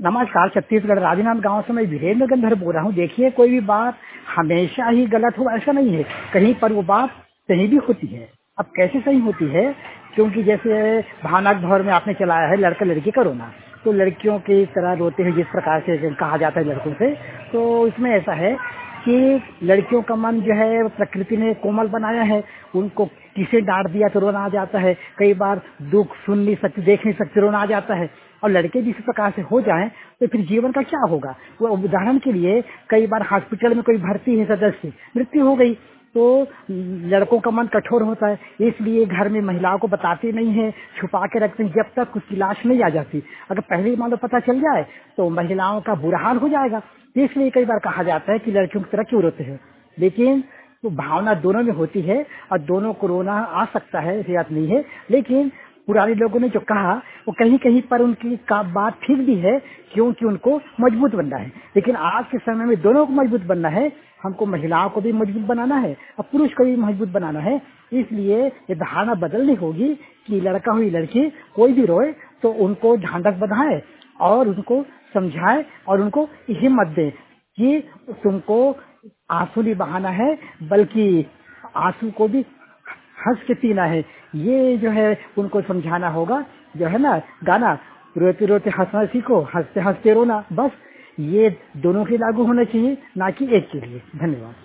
नमस्कार। छत्तीसगढ़ राजनांद गांव से मैं वीरेंद्र गंधर बोल रहा हूँ। देखिए, कोई भी बात हमेशा ही गलत हो ऐसा नहीं है, कहीं पर वो बात सही भी होती है। अब कैसे सही होती है? क्योंकि जैसे भावनाक भवर में आपने चलाया है लड़का लड़की का रोना, तो लड़कियों की तरह रोते हैं जिस प्रकार से कहा जाता है लड़कों से, तो इसमें ऐसा है कि लड़कियों का मन जो है प्रकृति ने कोमल बनाया है। उनको किसे डांट दिया तो रोना आ जाता है, कई बार दुख सुन नहीं सकते, देख नहीं सकते, रोना आ जाता है। और लड़के भी इसी प्रकार से हो जाएं तो फिर जीवन का क्या होगा? वो उदाहरण के लिए कई बार हॉस्पिटल में कोई भर्ती है, सदस्य मृत्यु हो गई, तो लड़कों का मन कठोर होता है, इसलिए घर में महिलाओं को बताते नहीं है, छुपा के रखते हैं जब तक उसकी लाश नहीं आ जाती। अगर पहले ही मान लो पता चल जाए तो महिलाओं का बुरा हाल हो जाएगा। इसलिए कई बार कहा जाता है कि लड़कियों की तरह क्यों रोते हैं, लेकिन तो भावना दोनों में होती है और दोनों को रोना आ सकता है, ऐसी बात नहीं है। लेकिन पुराने लोगों ने जो कहा वो कहीं कहीं पर उनकी बात ठीक भी है, क्योंकि उनको मजबूत बनना है। लेकिन आज के समय में दोनों को मजबूत बनना है, हमको महिलाओं को भी मजबूत बनाना है और पुरुष को भी मजबूत बनाना है। इसलिए ये धारणा बदलनी होगी कि लड़का हुई लड़की कोई भी रोए तो उनको ढांढस बंधाए और उनको समझाए और उनको हिम्मत दे कि तुमको आंसू नहीं बहाना है, बल्कि आंसू को भी हंस के पीना है। ये जो है उनको समझाना होगा। जो है ना गाना, रोते रोते हंसना सीखो, हंसते हंसते रोना, बस ये दोनों के लागू होना चाहिए, ना कि एक के लिए। धन्यवाद।